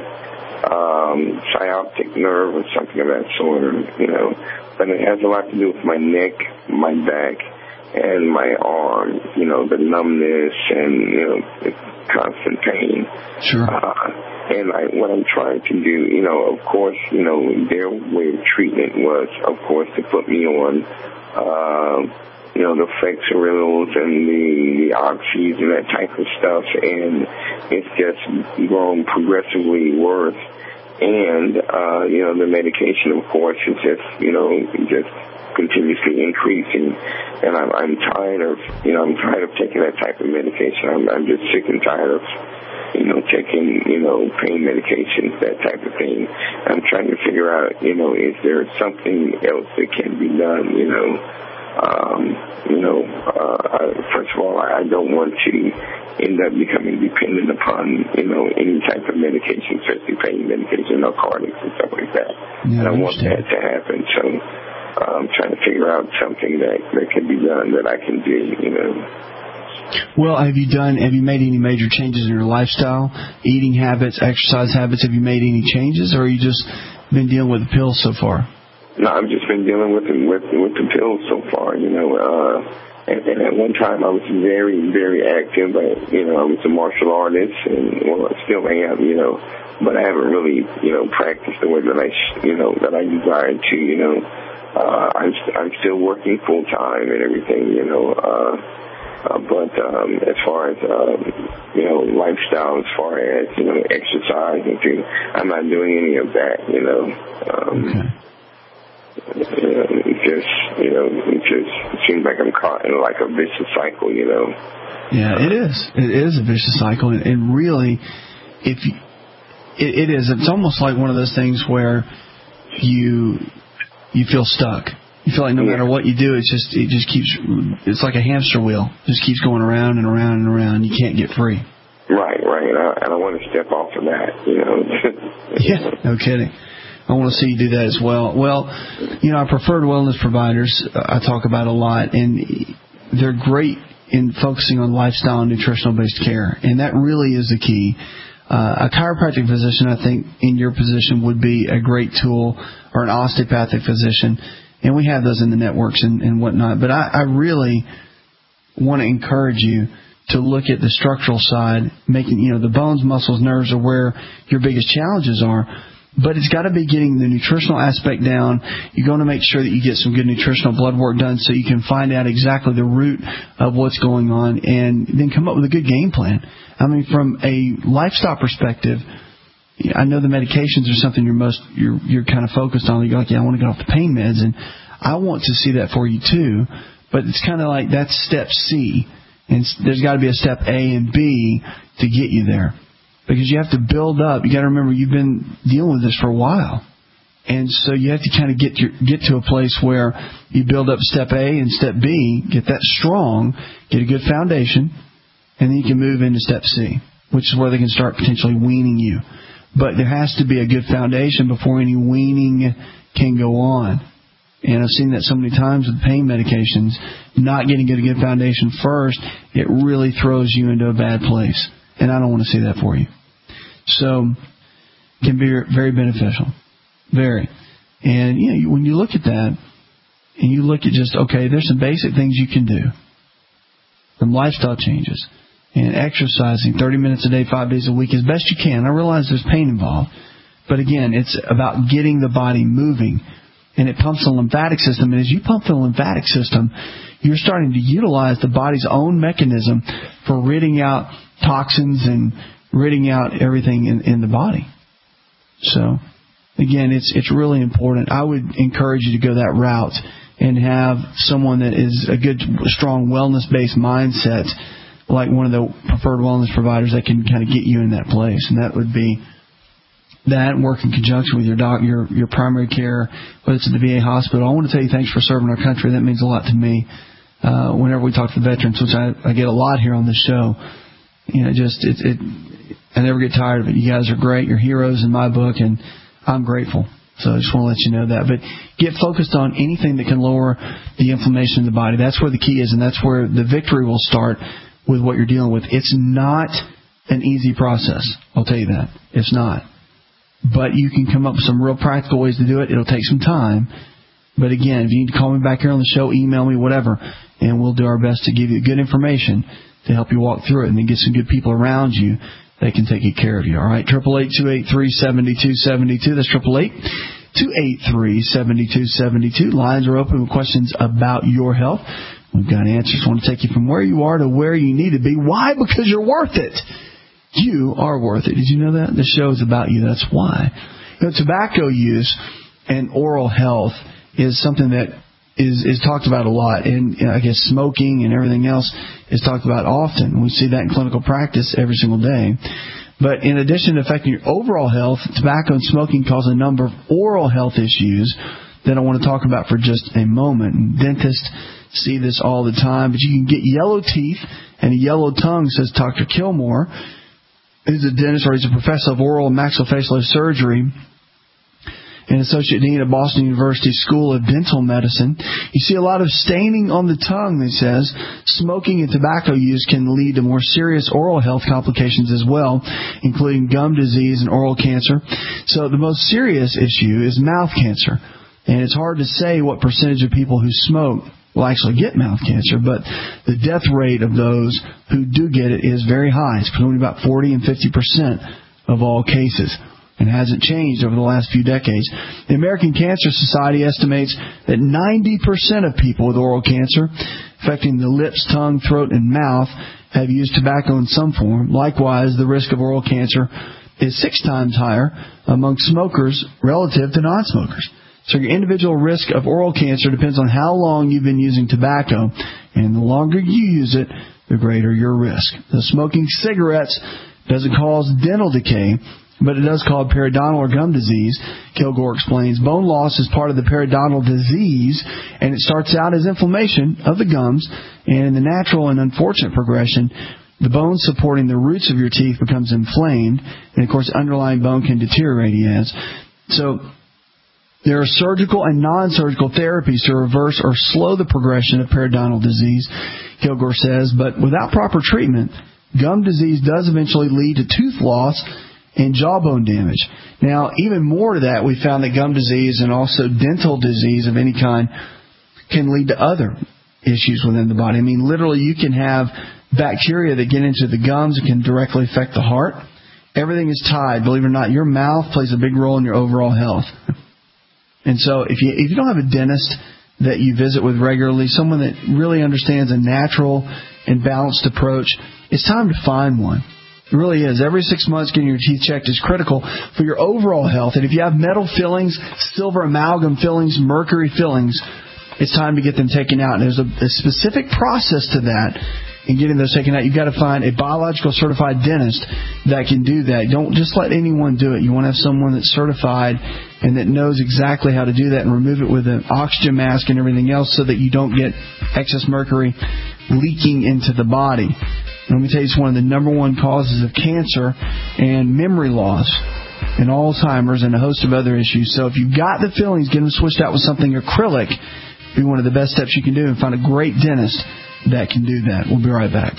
um, sciatic nerve or something of that sort, you know. But it has a lot to do with my neck, my back, and my arm, you know, the numbness and, you know, the constant pain. Sure. Uh, and I, what I'm trying to do, you know, of course, you know, their way of treatment was, of course, to put me on, uh, you know, the Flexerils and the, the Oxys and that type of stuff. And it's just grown progressively worse. And, uh, you know, the medication, of course, is just, you know, just continuously increasing. And I'm, I'm tired of, you know, I'm tired of taking that type of medication. I'm, I'm just sick and tired of, you know, taking, you know, pain medications, that type of thing. I'm trying to figure out, you know, is there something else that can be done, you know? Um, you know, uh, first of all, I don't want to end up becoming dependent upon, you know, any type of medication, especially pain medication, narcotics and stuff like that. Yeah, and I, I want that to happen. So uh, I'm trying to figure out something that, that can be done that I can do, you know. Well, have you done, have you made any major changes in your lifestyle, eating habits, exercise habits? Have you made any changes, or have you just been dealing with the pills so far? No, I've just been dealing with with with the pills so far, you know. Uh, and, and at one time, I was very, very active. I, you know, I was a martial artist, and well, I still am, you know. But I haven't really, you know, practiced the way that I, you know, that I desired to, you know. Uh, I'm I'm still working full time and everything, you know. Uh, uh, but um, as far as um, you know, lifestyle, as far as you know, exercise and things, I'm not doing any of that, you know. Um, okay. It just, you know, it just seems like I'm caught in like a vicious cycle, you know. Yeah, it is. It is a vicious cycle, and, and really, if you, it, it is, it's almost like one of those things where you you feel stuck. You feel like no matter what you do, it's just it just keeps. It's like a hamster wheel. It just keeps going around and around and around. You can't get free. Right, right. And I, and I want to step off of that, you know. Yeah, no kidding. I want to see you do that as well. Well, you know, our preferred wellness providers, I talk about a lot, and they're great in focusing on lifestyle and nutritional-based care, and that really is the key. Uh, a chiropractic physician, I think, in your position would be a great tool, or an osteopathic physician, and we have those in the networks and, and whatnot. But I, I really want to encourage you to look at the structural side, making, you know, the bones, muscles, nerves are where your biggest challenges are. But it's got to be getting the nutritional aspect down. You're going to make sure that you get some good nutritional blood work done so you can find out exactly the root of what's going on and then come up with a good game plan. I mean, from a lifestyle perspective, I know the medications are something you're most you're you're kind of focused on. You're like, yeah, I want to get off the pain meds, and I want to see that for you too. But it's kind of like that's step C, and there's got to be a step A and B to get you there. because you have to build up. You got to remember you've been dealing with this for a while. And so you have to kind of get your, get to a place where you build up step A and step B, get that strong, get a good foundation, and then you can move into step C, which is where they can start potentially weaning you. But there has to be a good foundation before any weaning can go on. And I've seen that so many times with pain medications, not getting a good foundation first, it really throws you into a bad place. And I don't want to see that for you. So it can be very beneficial. Very. And you know, when you look at that, and you look at just, okay, there's some basic things you can do. Some lifestyle changes. And exercising thirty minutes a day, five days a week as best you can. I realize there's pain involved. But again, it's about getting the body moving. And it pumps the lymphatic system. And as you pump the lymphatic system, you're starting to utilize the body's own mechanism for ridding out toxins and ridding out everything in, in the body. So, again, it's it's really important. I would encourage you to go that route and have someone that is a good, strong, wellness-based mindset, like one of the preferred wellness providers that can kind of get you in that place. And that would be that, and work in conjunction with your doc, your your primary care, whether it's at the V A hospital. I want to tell you thanks for serving our country. That means a lot to me. Uh, whenever we talk to the veterans, which I, I get a lot here on this show, you know, just it, it, I never get tired of it. You guys are great. You're heroes in my book, and I'm grateful. So I just want to let you know that. But get focused on anything that can lower the inflammation in the body. That's where the key is, and that's where the victory will start with what you're dealing with. It's not an easy process. I'll tell you that. It's not. But you can come up with some real practical ways to do it. It'll take some time. But again, if you need to call me back here on the show, email me, whatever, and we'll do our best to give you good information to help you walk through it, and then get some good people around you that can take good care of you. All right, eight eight eight, two eight three, seven two seven two. That's eight eight eight, two eight three, seven two seven two. Lines are open with questions about your health. We've got answers. We want to take you from where you are to where you need to be. Why? Because you're worth it. You are worth it. Did you know that? The show is about you. That's why. You know, tobacco use and oral health is something that is, is talked about a lot. And you know, I guess smoking and everything else is talked about often. We see that in clinical practice every single day. But in addition to affecting your overall health, tobacco and smoking cause a number of oral health issues that I want to talk about for just a moment. And dentists see this all the time. But you can get yellow teeth and a yellow tongue, says Doctor Kilmore. He's a dentist, or he's a professor of oral and maxillofacial surgery and associate dean at Boston University School of Dental Medicine. You see a lot of staining on the tongue, he says. Smoking and tobacco use can lead to more serious oral health complications as well, including gum disease and oral cancer. So the most serious issue is mouth cancer. And it's hard to say what percentage of people who smoke will actually get mouth cancer, but the death rate of those who do get it is very high. It's between about forty and fifty percent of all cases, and hasn't changed over the last few decades. The American Cancer Society estimates that ninety percent of people with oral cancer affecting the lips, tongue, throat, and mouth have used tobacco in some form. Likewise, the risk of oral cancer is six times higher among smokers relative to non-smokers. So your individual risk of oral cancer depends on how long you've been using tobacco, and the longer you use it, the greater your risk. The smoking cigarettes doesn't cause dental decay, but it does cause periodontal or gum disease. Kilgore explains bone loss is part of the periodontal disease, and it starts out as inflammation of the gums, and in the natural and unfortunate progression, the bone supporting the roots of your teeth becomes inflamed, and of course underlying bone can deteriorate, he adds. So there are surgical and non-surgical therapies to reverse or slow the progression of periodontal disease, Kilgore says, but without proper treatment, gum disease does eventually lead to tooth loss and jawbone damage. Now, even more to that, we found that gum disease and also dental disease of any kind can lead to other issues within the body. I mean, literally, you can have bacteria that get into the gums and can directly affect the heart. Everything is tied. Believe it or not, your mouth plays a big role in your overall health. And so if you if you don't have a dentist that you visit with regularly, someone that really understands a natural and balanced approach, it's time to find one. It really is. Every six months getting your teeth checked is critical for your overall health. And if you have metal fillings, silver amalgam fillings, mercury fillings, it's time to get them taken out. And there's a, a specific process to that. and getting those taken out, you've got to find a biological certified dentist that can do that. Don't just let anyone do it. You want to have someone that's certified and that knows exactly how to do that and remove it with an oxygen mask and everything else so that you don't get excess mercury leaking into the body. Let me tell you, it's one of the number one causes of cancer and memory loss and Alzheimer's and a host of other issues. So if you've got the fillings, get them switched out with something acrylic. Be one of the best steps you can do, and find a great dentist that can do that. We'll be right back.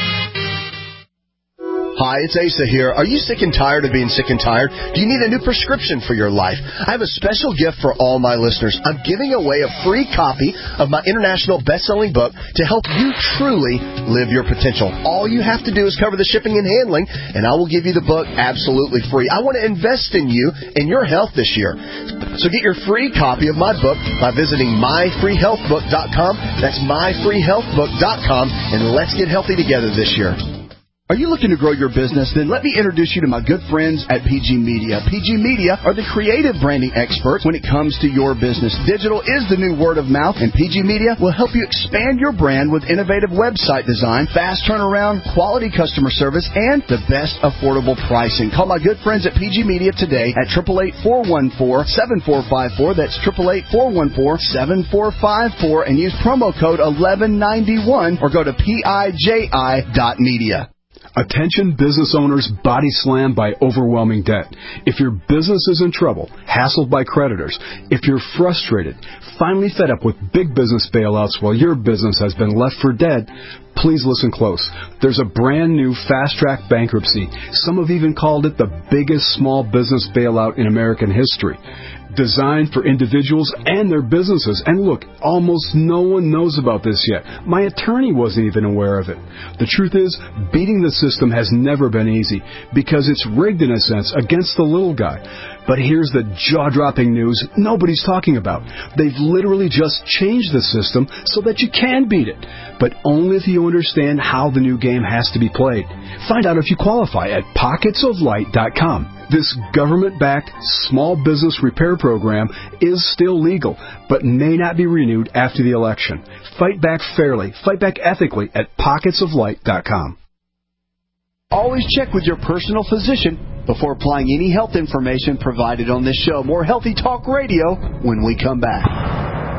Hi, it's Asa here. Are you sick and tired of being sick and tired? Do you need a new prescription for your life? I have a special gift for all my listeners. I'm giving away a free copy of my international best-selling book to help you truly live your potential. All you have to do is cover the shipping and handling, and I will give you the book absolutely free. I want to invest in you and your health this year. So get your free copy of my book by visiting my free health book dot com. That's my free health book dot com, and let's get healthy together this year. Are you looking to grow your business? Then let me introduce you to my good friends at P G Media. P G Media are the creative branding experts when it comes to your business. Digital is the new word of mouth, and P G Media will help you expand your brand with innovative website design, fast turnaround, quality customer service, and the best affordable pricing. Call my good friends at P G Media today at eight eight eight, four one four, seven four five four. That's eight eight eight, four one four, seven four five four, and use promo code eleven ninety-one or go to P I J I dot media. Attention business owners body slammed by overwhelming debt. If your business is in trouble, hassled by creditors, if you're frustrated, finally fed up with big business bailouts while your business has been left for dead, please listen close. There's a brand new fast-track bankruptcy. Some have even called it the biggest small business bailout in American history. Designed for individuals and their businesses. And look, almost no one knows about this yet. My attorney wasn't even aware of it. The truth is, beating the system has never been easy because it's rigged in a sense against the little guy. But here's the jaw-dropping news nobody's talking about. They've literally just changed the system so that you can beat it, but only if you understand how the new game has to be played. Find out if you qualify at pockets of light dot com. This government-backed small business repair program is still legal, but may not be renewed after the election. Fight back fairly, fight back ethically at pockets of light dot com. Always check with your personal physician before applying any health information provided on this show. More Healthy Talk Radio when we come back.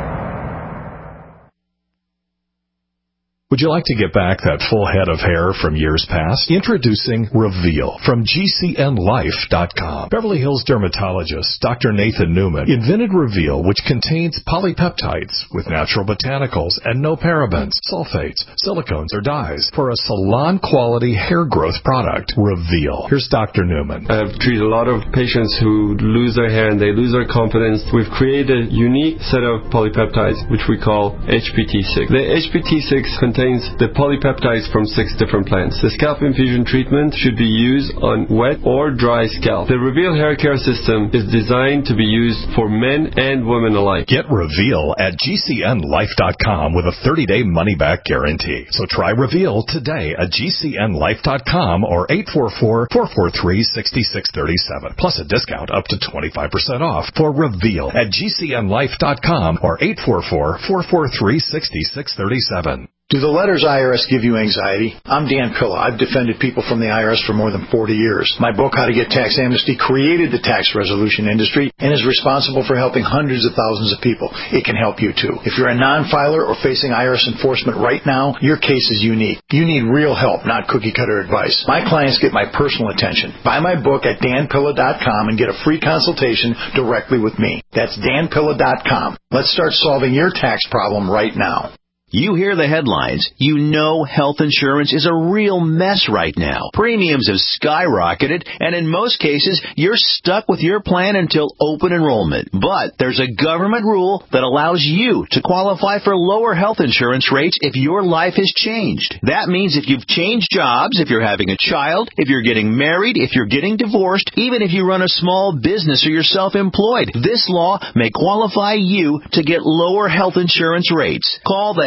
Would you like to get back that full head of hair from years past? Introducing Reveal from G C N life dot com. Beverly Hills dermatologist Doctor Nathan Newman invented Reveal, which contains polypeptides with natural botanicals and no parabens, sulfates, silicones, or dyes for a salon-quality hair growth product. Reveal. Here's Doctor Newman. I've treated a lot of patients who lose their hair and they lose their confidence. We've created a unique set of polypeptides, which we call H P T six. The H P T six contains the polypeptides from six different plants. The scalp infusion treatment should be used on wet or dry scalp. The Reveal hair care system is designed to be used for men and women alike. Get Reveal at G C N life dot com with a thirty-day money-back guarantee. So try Reveal today at G C N life dot com or eight four four, four four three, six six three seven. Plus a discount up to twenty-five percent off for Reveal at G C N life dot com or eight four four, four four three, six six three seven. Do the letters I R S give you anxiety? I'm Dan Pilla. I've defended people from the I R S for more than forty years. My book, How to Get Tax Amnesty, created the tax resolution industry and is responsible for helping hundreds of thousands of people. It can help you too. If you're a non-filer or facing I R S enforcement right now, your case is unique. You need real help, not cookie-cutter advice. My clients get my personal attention. Buy my book at dan pilla dot com and get a free consultation directly with me. That's dan pilla dot com. Let's start solving your tax problem right now. You hear the headlines. You know health insurance is a real mess right now. Premiums have skyrocketed, and in most cases, you're stuck with your plan until open enrollment. But there's a government rule that allows you to qualify for lower health insurance rates if your life has changed. That means if you've changed jobs, if you're having a child, if you're getting married, if you're getting divorced, even if you run a small business or you're self-employed, this law may qualify you to get lower health insurance rates. Call the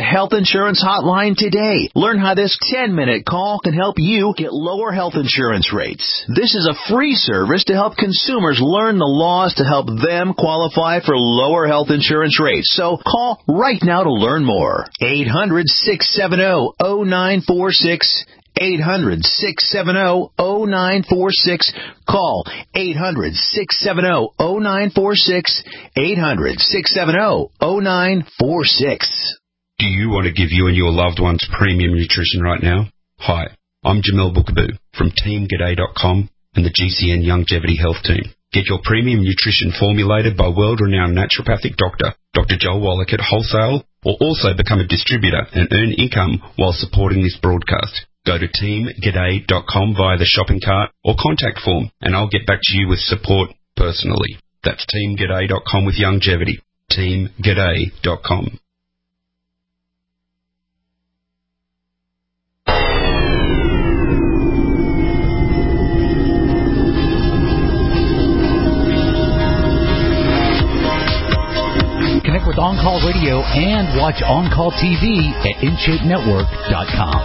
health insurance hotline today. Learn how this ten-minute call can help you get lower health insurance rates. This is a free service to help consumers learn the laws to help them qualify for lower health insurance rates. So call right now to learn more. eight hundred, six seven zero, zero nine four six. eight hundred, six seven zero, zero nine four six. Call eight hundred, six seven zero, zero nine four six. eight hundred, six seven zero, zero nine four six. Do you want to give you and your loved ones premium nutrition right now? Hi, I'm Jamil Bookaboo from Team G'day dot com and the G C N Longevity Health Team. Get your premium nutrition formulated by world-renowned naturopathic doctor, Doctor Joel Wallach at wholesale, or also become a distributor and earn income while supporting this broadcast. Go to Team G'day dot com via the shopping cart or contact form, and I'll get back to you with support personally. That's Team G'day dot com with longevity. Team G'day dot com. Connect with On Call Radio and watch On Call T V at in shape network dot com.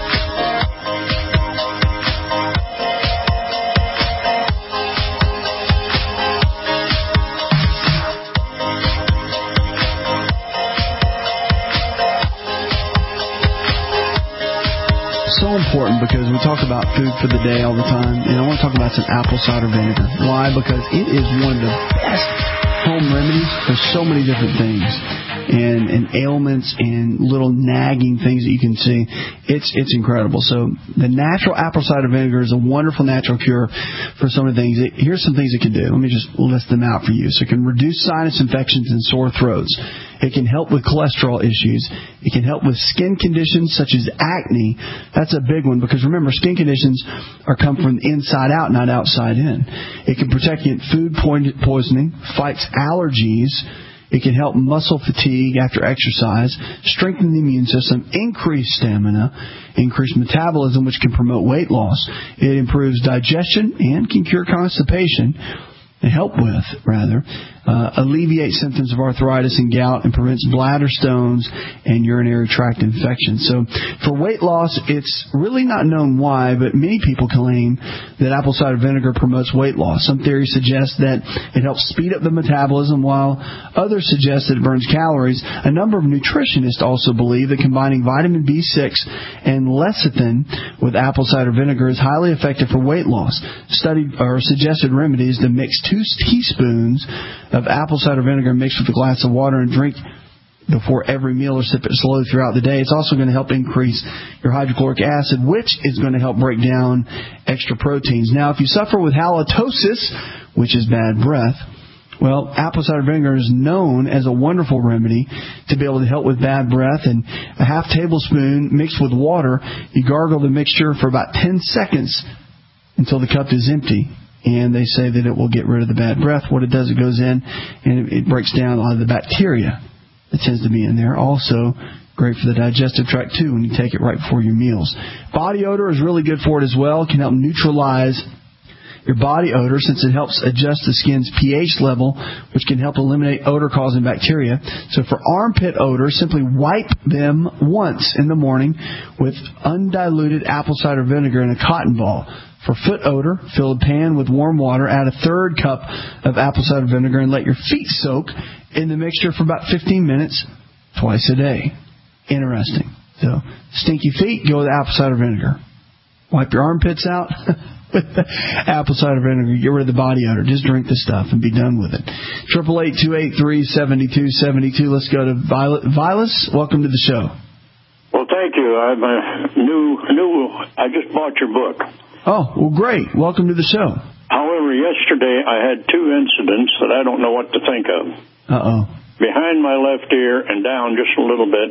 So important because we talk about food for the day all the time, and I want to talk about some apple cider vinegar. Why? Because it is one of the best home remedies for so many different things and, and ailments and little nagging things that you can see. It's it's incredible. So the natural apple cider vinegar is a wonderful natural cure for so many things. It, here's some things it can do. Let me just list them out for you. So it can reduce sinus infections and sore throats. It can help with cholesterol issues. It can help with skin conditions such as acne. That's a big one because remember, skin conditions are come from the inside out, not outside in. It can protect against food poisoning, fights allergies. It can help muscle fatigue after exercise, strengthen the immune system, increase stamina, increase metabolism, which can promote weight loss. It improves digestion and can cure constipation. And help with, rather, uh, alleviate symptoms of arthritis and gout and prevents bladder stones and urinary tract infections. So for weight loss, it's really not known why, but many people claim that apple cider vinegar promotes weight loss. Some theories suggest that it helps speed up the metabolism, while others suggest that it burns calories. A number of nutritionists also believe that combining vitamin B six and lecithin with apple cider vinegar is highly effective for weight loss. Studied or suggested remedies to mix two teaspoons of apple cider vinegar mixed with a glass of water and drink before every meal or sip it slowly throughout the day. It's also going to help increase your hydrochloric acid, which is going to help break down extra proteins. Now, if you suffer with halitosis, which is bad breath, well, apple cider vinegar is known as a wonderful remedy to be able to help with bad breath. And a half tablespoon mixed with water, you gargle the mixture for about ten seconds until the cup is empty. And they say that it will get rid of the bad breath. What it does, it goes in and it breaks down a lot of the bacteria that tends to be in there. Also, great for the digestive tract, too, when you take it right before your meals. Body odor is really good for it as well. It can help neutralize your body odor since it helps adjust the skin's pH level, which can help eliminate odor-causing bacteria. So for armpit odor, simply wipe them once in the morning with undiluted apple cider vinegar in a cotton ball. For foot odor, fill a pan with warm water, add a third cup of apple cider vinegar, and let your feet soak in the mixture for about fifteen minutes twice a day. Interesting. So, stinky feet, go with apple cider vinegar. Wipe your armpits out with the apple cider vinegar. Get rid of the body odor. Just drink the stuff and be done with it. eight eight eight, two eight three, seven two seven two. Let's go to Violet. Vilas, welcome to the show. Well, thank you. I'm a new, new, I just bought your book. Oh, well, great. Welcome to the show. However, yesterday I had two incidents that I don't know what to think of. Uh-oh. Behind my left ear and down just a little bit,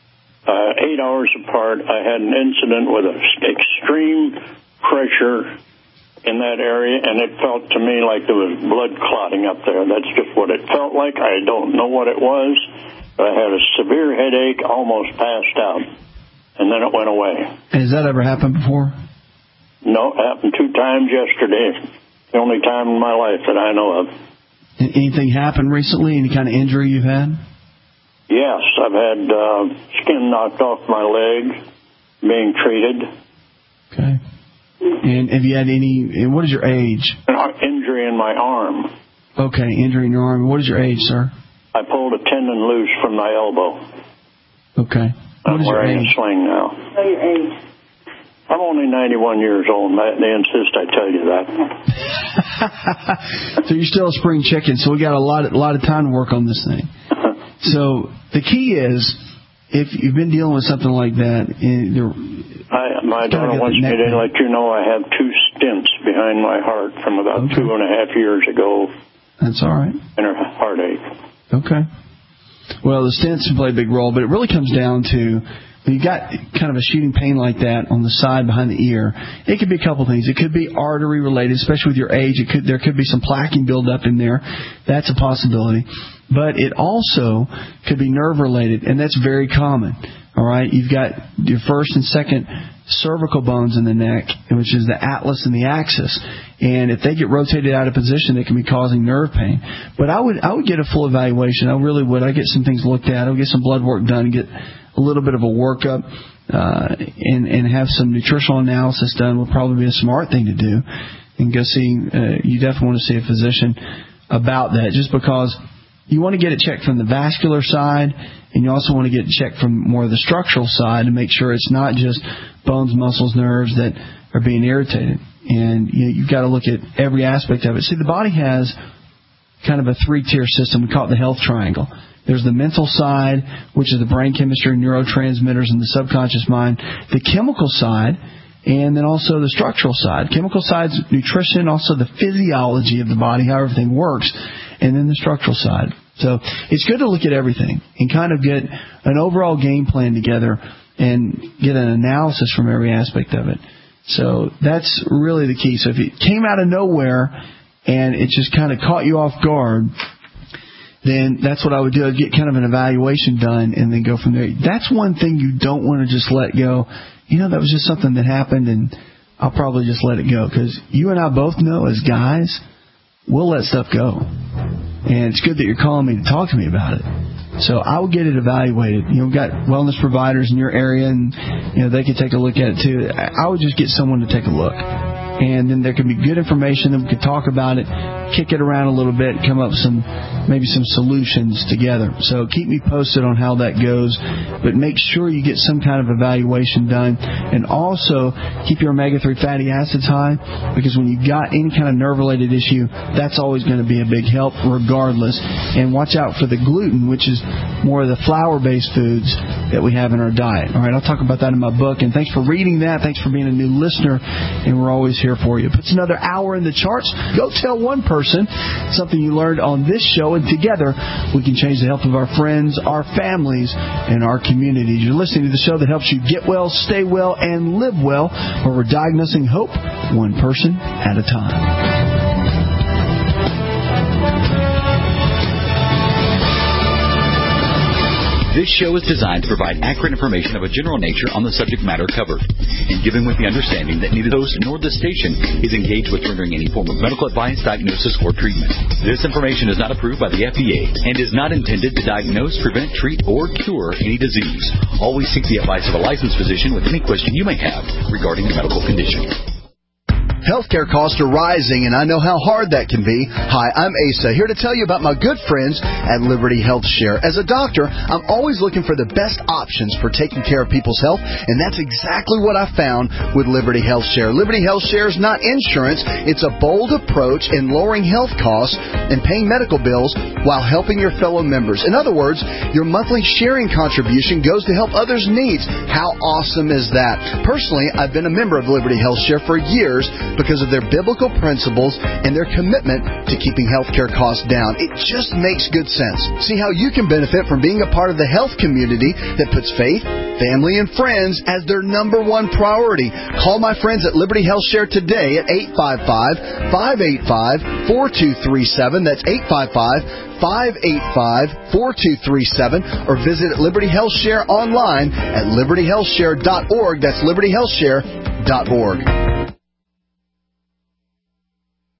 uh, eight hours apart, I had an incident with an extreme pressure in that area, and it felt to me like there was blood clotting up there. That's just what it felt like. I don't know what it was, but I had a severe headache, almost passed out, and then it went away. Has that ever happened before? No, it happened two times yesterday. The only time in my life that I know of. Anything happened recently? Any kind of injury you've had? Yes, I've had uh, skin knocked off my leg, being treated. Okay. And have you had any, and what is your age? An injury in my arm. Okay, injury in your arm. What is your age, sir? I pulled a tendon loose from my elbow. Okay. What I'm is your wearing age? a sling now. Know your age. I'm only ninety-one years old, and they insist I tell you that. So you're still a spring chicken, so we got a lot, a lot of time to work on this thing. So the key is, if you've been dealing with something like that, I, my daughter wants me to let you know I have two stents behind my heart from about okay. two and a half years ago. That's all right. And her heartache. Okay. Well, the stents play a big role, but it really comes down to, when you've got kind of a shooting pain like that on the side behind the ear, it could be a couple things. It could be artery related, especially with your age. It could there could be some plaquing buildup in there. That's a possibility. But it also could be nerve related, and that's very common. All right, you've got your first and second cervical bones in the neck, which is the atlas and the axis, and if they get rotated out of position, it can be causing nerve pain. But I would I would get a full evaluation. I really would. I get some things looked at. I'll get some blood work done, get a little bit of a workup, uh, and and have some nutritional analysis done. Would probably be a smart thing to do, and go see. Uh, you definitely want to see a physician about that, just because you want to get it checked from the vascular side, and you also want to get it checked from more of the structural side to make sure it's not just bones, muscles, nerves that are being irritated. And you know, you've got to look at every aspect of it. See, the body has kind of a three-tier system. We call it the health triangle. There's the mental side, which is the brain chemistry, neurotransmitters, and the subconscious mind. The chemical side, and then also the structural side. Chemical side's nutrition, also the physiology of the body, how everything works, and then the structural side. So it's good to look at everything and kind of get an overall game plan together and get an analysis from every aspect of it. So that's really the key. So if it came out of nowhere and it just kind of caught you off guard, then that's what I would do. I'd get kind of an evaluation done and then go from there. That's one thing you don't want to just let go. You know, that was just something that happened, and I'll probably just let it go. Because you and I both know as guys, we'll let stuff go. And it's good that you're calling me to talk to me about it. So I will get it evaluated. You know, we've got wellness providers in your area, and you know they can take a look at it too. I would just get someone to take a look. And then there could be good information, and we could talk about it, kick it around a little bit, come up with some maybe some solutions together. So keep me posted on how that goes, but make sure you get some kind of evaluation done, and also keep your omega three fatty acids high, because when you've got any kind of nerve-related issue, that's always going to be a big help regardless. And watch out for the gluten, which is more of the flour-based foods that we have in our diet. All right, I'll talk about that in my book, and thanks for reading that. Thanks for being a new listener, and we're always here for you. Puts another hour in the charts. Go tell one person something you learned on this show, and together we can change the health of our friends, our families, and our communities. You're listening to the show that helps you get well, stay well, and live well, where we're diagnosing hope one person at a time. This show is designed to provide accurate information of a general nature on the subject matter covered, and given with the understanding that neither the host nor the station is engaged with rendering any form of medical advice, diagnosis, or treatment. This information is not approved by the F D A and is not intended to diagnose, prevent, treat, or cure any disease. Always seek the advice of a licensed physician with any question you may have regarding a medical condition. Healthcare costs are rising, and I know how hard that can be. Hi, I'm Asa, here to tell you about my good friends at Liberty Health Share. As a doctor, I'm always looking for the best options for taking care of people's health, and that's exactly what I found with Liberty Health Share. Liberty Health Share is not insurance. It's a bold approach in lowering health costs and paying medical bills while helping your fellow members. In other words, your monthly sharing contribution goes to help others' needs. How awesome is that? Personally, I've been a member of Liberty Health Share for years, because of their biblical principles and their commitment to keeping healthcare costs down. It just makes good sense. See how you can benefit from being a part of the health community that puts faith, family, and friends as their number one priority. Call my friends at Liberty Health Share today at eight five five, five eight five, four two three seven. That's eight five five, five eight five, four two three seven, or visit Liberty Health Share online at liberty health share dot org. That's liberty health share dot org.